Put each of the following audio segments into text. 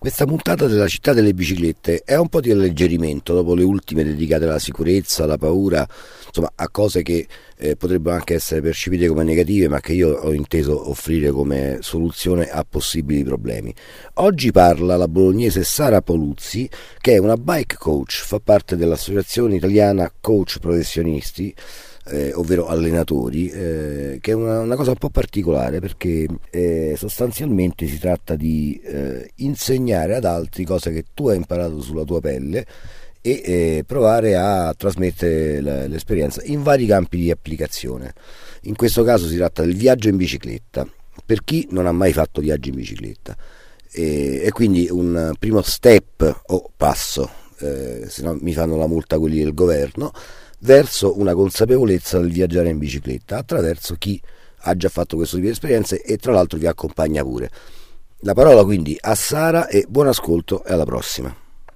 Questa puntata della città delle biciclette è un po' di alleggerimento dopo le ultime dedicate alla sicurezza, alla paura, insomma a cose che potrebbero anche essere percepite come negative, ma che io ho inteso offrire come soluzione a possibili problemi. Oggi parla la bolognese Sara Poluzzi, che è una bike coach, fa parte dell'associazione italiana coach professionisti, ovvero allenatori, che è una cosa un po' particolare perché sostanzialmente si tratta di insegnare ad altri cose che tu hai imparato sulla tua pelle e provare a trasmettere l'esperienza in vari campi di applicazione. In questo caso si tratta del viaggio in bicicletta per chi non ha mai fatto viaggi in bicicletta, e quindi un primo step o passo, se no mi fanno la multa quelli del governo, verso una consapevolezza del viaggiare in bicicletta attraverso chi ha già fatto questo tipo di esperienze e tra l'altro vi accompagna pure. La parola quindi a Sara e buon ascolto e alla prossima.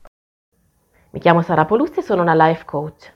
Mi chiamo Sara Poluzzi e sono una life coach.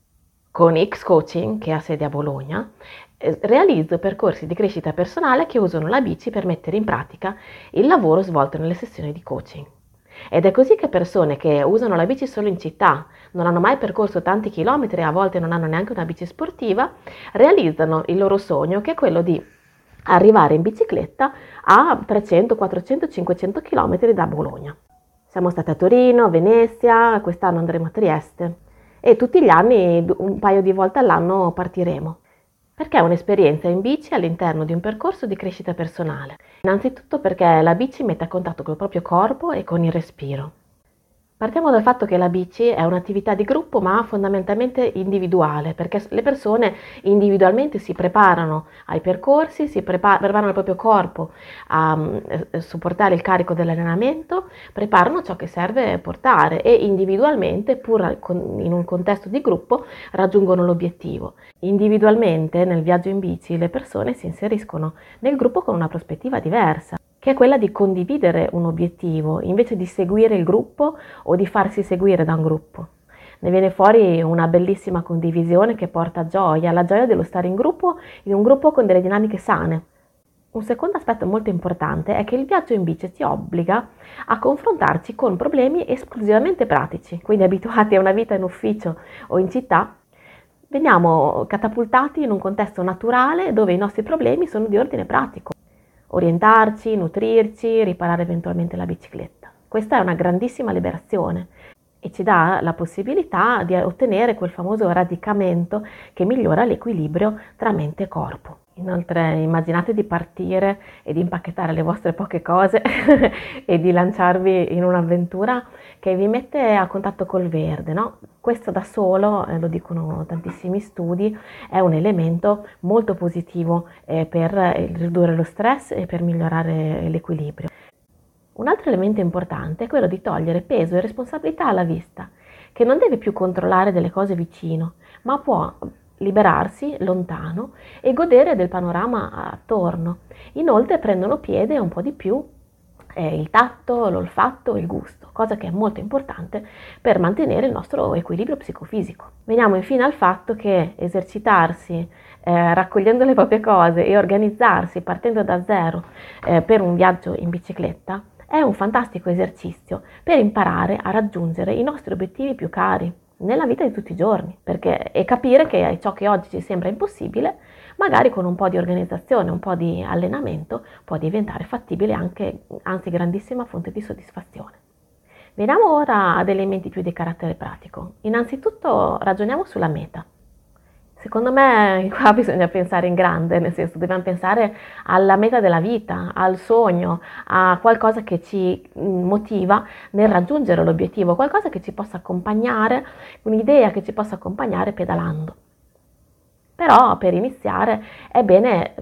Con X Coaching, che ha sede a Bologna, realizzo percorsi di crescita personale che usano la bici per mettere in pratica il lavoro svolto nelle sessioni di coaching. Ed è così che persone che usano la bici solo in città, non hanno mai percorso tanti chilometri, a volte non hanno neanche una bici sportiva, realizzano il loro sogno, che è quello di arrivare in bicicletta a 300, 400, 500 chilometri da Bologna. Siamo stati a Torino, Venezia, quest'anno andremo a Trieste e tutti gli anni, un paio di volte all'anno, partiremo. Perché è un'esperienza in bici all'interno di un percorso di crescita personale. Innanzitutto perché la bici mette a contatto col proprio corpo e con il respiro. Partiamo dal fatto che la bici è un'attività di gruppo ma fondamentalmente individuale, perché le persone individualmente si preparano ai percorsi, preparano il proprio corpo a supportare il carico dell'allenamento, preparano ciò che serve portare e individualmente, pur in un contesto di gruppo, raggiungono l'obiettivo. Individualmente nel viaggio in bici le persone si inseriscono nel gruppo con una prospettiva diversa, che è quella di condividere un obiettivo invece di seguire il gruppo o di farsi seguire da un gruppo. Ne viene fuori una bellissima condivisione che porta gioia, la gioia dello stare in un gruppo con delle dinamiche sane. Un secondo aspetto molto importante è che il viaggio in bici ci obbliga a confrontarci con problemi esclusivamente pratici, quindi abituati a una vita in ufficio o in città, veniamo catapultati in un contesto naturale dove i nostri problemi sono di ordine pratico. Orientarci, nutrirci, riparare eventualmente la bicicletta. Questa è una grandissima liberazione e ci dà la possibilità di ottenere quel famoso radicamento che migliora l'equilibrio tra mente e corpo. Inoltre immaginate di partire e di impacchettare le vostre poche cose e di lanciarvi in un'avventura che vi mette a contatto col verde, no? Questo da solo, lo dicono tantissimi studi, è un elemento molto positivo per ridurre lo stress e per migliorare l'equilibrio. Un altro elemento importante è quello di togliere peso e responsabilità alla vista, che non deve più controllare delle cose vicino, ma può liberarsi lontano e godere del panorama attorno. Inoltre prendono piede un po' di più il tatto, l'olfatto, il gusto, cosa che è molto importante per mantenere il nostro equilibrio psicofisico. Veniamo infine al fatto che esercitarsi raccogliendo le proprie cose e organizzarsi partendo da zero per un viaggio in bicicletta è un fantastico esercizio per imparare a raggiungere i nostri obiettivi più cari nella vita di tutti i giorni, e capire che ciò che oggi ci sembra impossibile, magari con un po' di organizzazione, un po' di allenamento, può diventare fattibile anche, anzi grandissima fonte di soddisfazione. Veniamo ora ad elementi più di carattere pratico. Innanzitutto ragioniamo sulla meta. Secondo me qua bisogna pensare in grande, nel senso dobbiamo pensare alla meta della vita, al sogno, a qualcosa che ci motiva nel raggiungere l'obiettivo, qualcosa che ci possa accompagnare, un'idea che ci possa accompagnare pedalando. Però per iniziare è bene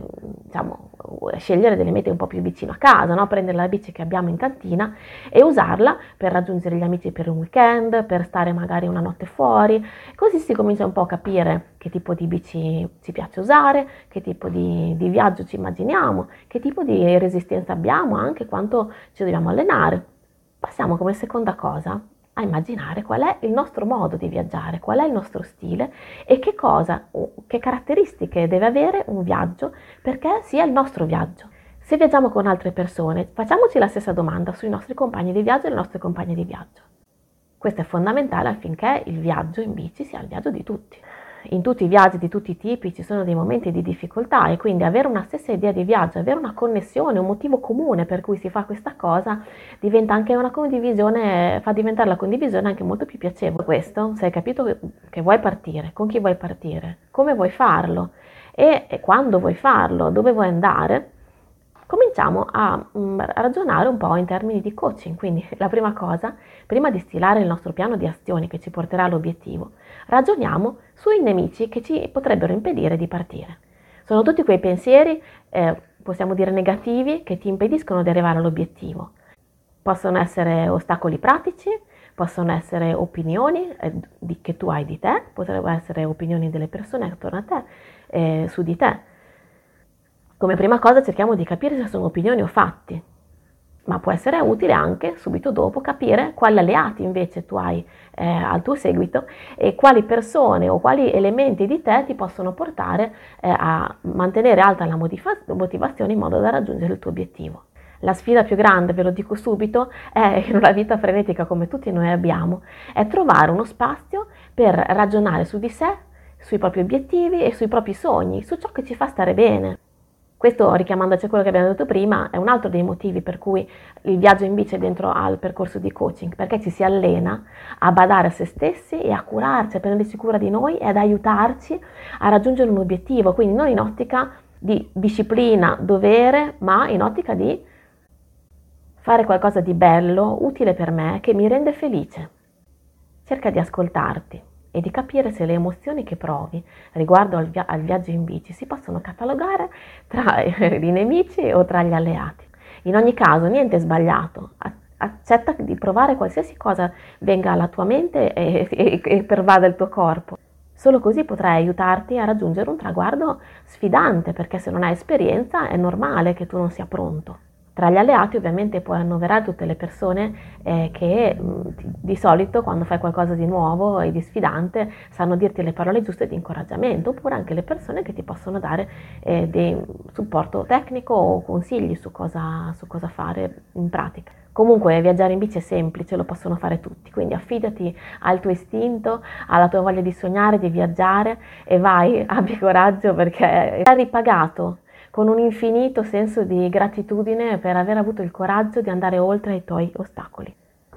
scegliere delle mete un po' più vicino a casa, no? Prendere la bici che abbiamo in cantina e usarla per raggiungere gli amici per un weekend, per stare magari una notte fuori, così si comincia un po' a capire che tipo di bici ci piace usare, che tipo di viaggio ci immaginiamo, che tipo di resistenza abbiamo, anche quanto ci dobbiamo allenare. Passiamo come seconda cosa a immaginare qual è il nostro modo di viaggiare, qual è il nostro stile e che caratteristiche deve avere un viaggio perché sia il nostro viaggio. Se viaggiamo con altre persone, facciamoci la stessa domanda sui nostri compagni di viaggio e le nostre compagne di viaggio. Questo è fondamentale affinché il viaggio in bici sia il viaggio di tutti. In tutti i viaggi di tutti i tipi ci sono dei momenti di difficoltà e quindi avere una stessa idea di viaggio, avere una connessione, un motivo comune per cui si fa questa cosa, diventa anche una condivisione, fa diventare la condivisione anche molto più piacevole. Questo, se hai capito che vuoi partire, con chi vuoi partire, come vuoi farlo e quando vuoi farlo, dove vuoi andare, cominciamo a ragionare un po' in termini di coaching. Quindi la prima cosa, prima di stilare il nostro piano di azioni che ci porterà all'obiettivo, ragioniamo sui nemici che ci potrebbero impedire di partire. Sono tutti quei pensieri, possiamo dire negativi, che ti impediscono di arrivare all'obiettivo. Possono essere ostacoli pratici, possono essere opinioni che tu hai di te, potrebbero essere opinioni delle persone attorno a te, su di te. Come prima cosa cerchiamo di capire se sono opinioni o fatti, ma può essere utile anche subito dopo capire quali alleati invece tu hai al tuo seguito e quali persone o quali elementi di te ti possono portare a mantenere alta la motivazione in modo da raggiungere il tuo obiettivo. La sfida più grande, ve lo dico subito, è in una vita frenetica come tutti noi abbiamo, è trovare uno spazio per ragionare su di sé, sui propri obiettivi e sui propri sogni, su ciò che ci fa stare bene. Questo, richiamandoci a quello che abbiamo detto prima, è un altro dei motivi per cui il viaggio in bici è dentro al percorso di coaching, perché ci si allena a badare a se stessi e a curarci, a prendersi cura di noi e ad aiutarci a raggiungere un obiettivo, quindi non in ottica di disciplina, dovere, ma in ottica di fare qualcosa di bello, utile per me, che mi rende felice. Cerca di ascoltarti e di capire se le emozioni che provi riguardo al viaggio in bici si possono catalogare tra i nemici o tra gli alleati. In ogni caso, niente è sbagliato. Accetta di provare qualsiasi cosa venga alla tua mente e pervada il tuo corpo. Solo così potrai aiutarti a raggiungere un traguardo sfidante, perché se non hai esperienza è normale che tu non sia pronto. Tra gli alleati ovviamente puoi annoverare tutte le persone che di solito quando fai qualcosa di nuovo e di sfidante sanno dirti le parole giuste di incoraggiamento, oppure anche le persone che ti possono dare dei supporto tecnico o consigli su cosa fare in pratica. Comunque viaggiare in bici è semplice, lo possono fare tutti, quindi affidati al tuo istinto, alla tua voglia di sognare, di viaggiare e vai, abbi coraggio perché hai ripagato con un infinito senso di gratitudine per aver avuto il coraggio di andare oltre i tuoi ostacoli.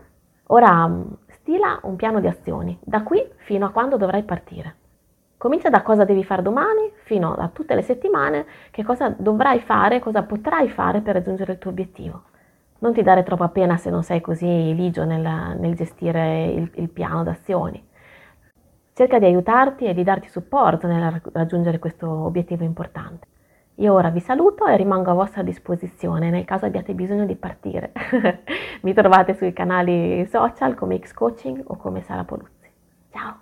Ora stila un piano di azioni, da qui fino a quando dovrai partire. Comincia da cosa devi fare domani, fino a tutte le settimane, che cosa dovrai fare, cosa potrai fare per raggiungere il tuo obiettivo. Non ti dare troppa pena se non sei così ligio nel gestire il piano d'azioni. Cerca di aiutarti e di darti supporto nel raggiungere questo obiettivo importante. Io ora vi saluto e rimango a vostra disposizione nel caso abbiate bisogno di partire. Mi trovate sui canali social come X Coaching o come Sara Poluzzi. Ciao!